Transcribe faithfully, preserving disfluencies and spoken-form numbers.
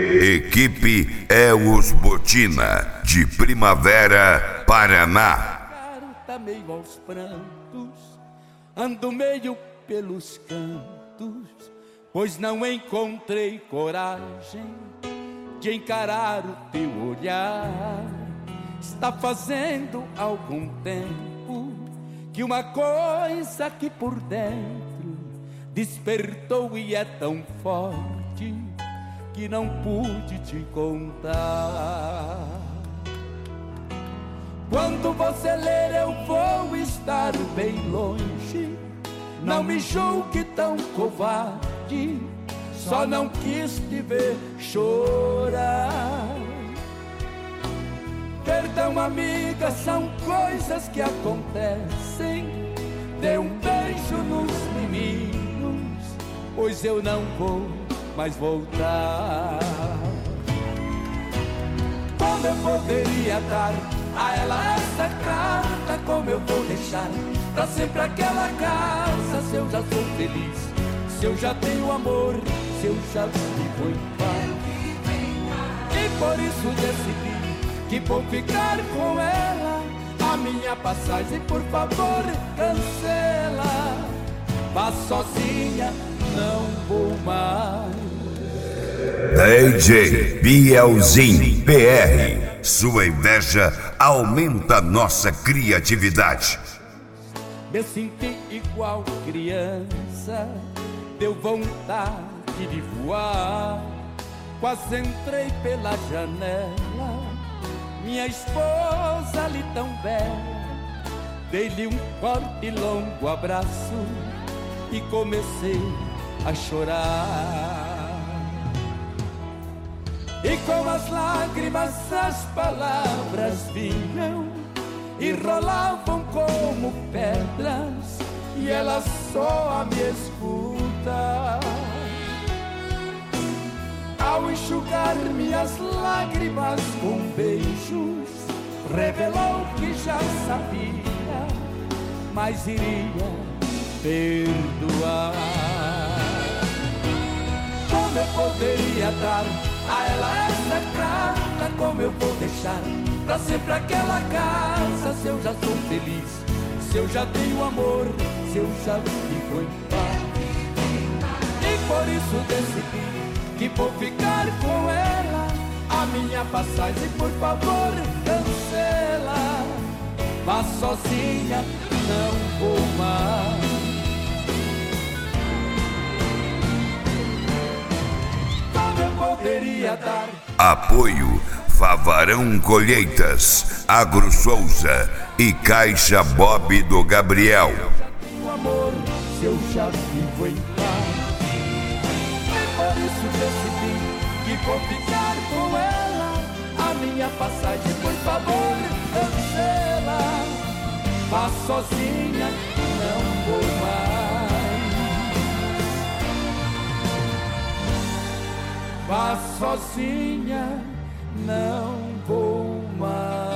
Equipe Elos Botina, de Primavera, Paraná. Tá meio aos prantos, ando meio pelos cantos, pois não encontrei coragem de encarar o teu olhar. Está fazendo algum tempo que uma coisa aqui por dentro despertou e é tão forte que não pude te contar. Quando você ler eu vou estar bem longe, não me julgue tão covarde, só não quis te ver chorar. Perdão, amiga, são coisas que acontecem. Dê um beijo nos meninos, pois eu não vou mais voltar. Como eu poderia dar a ela essa carta? Como eu vou deixar pra sempre aquela casa? Se eu já sou feliz, se eu já tenho amor, se eu já vivo em paz. E por isso decidi que vou ficar com ela. A minha passagem, por favor, cancela. Vá sozinha, não vou mais. D J Bielzinho P R. Sua inveja aumenta nossa criatividade. Me senti igual criança, deu vontade de voar. Quase entrei pela janela, minha esposa ali tão bela. Dei-lhe um forte e longo abraço e comecei a chorar. E com as lágrimas as palavras vinham e rolavam como pedras, e ela só me escuta. Ao enxugar minhas lágrimas com beijos, revelou que já sabia, mas iria perdoar. Como eu poderia dar a ela essa carta? Como eu vou deixar pra sempre aquela casa? Se eu já sou feliz, se eu já tenho amor, se eu já vivo em paz. E por isso decidi que vou ficar com ela. A minha passagem, por favor, cancela. Vá sozinha, não vou mais. Como eu poderia dar apoio Favarão Colheitas, Agro Souza e Caixa Bob do Gabriel. O amor, se eu já vivo em paz. Por isso decidi que vou ficar com ela. A minha passagem, por favor, cancela. Vá sozinha, não vou mais. Vá sozinha, não vou mais.